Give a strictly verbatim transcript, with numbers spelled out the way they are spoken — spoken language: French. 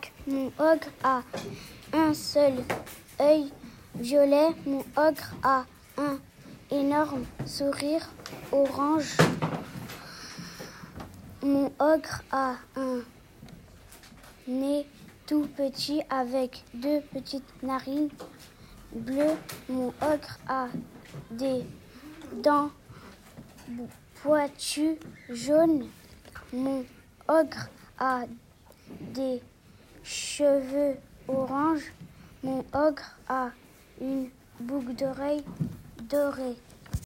cinq. Mon ogre a un seul œil violet. Mon ogre a un énorme sourire orange. Mon ogre a un nez tout petit avec deux petites narines bleues. Mon ogre a des dents pointues jaunes. Mon ogre a des cheveux orange. Mon ogre a une boucle d'oreille dorée.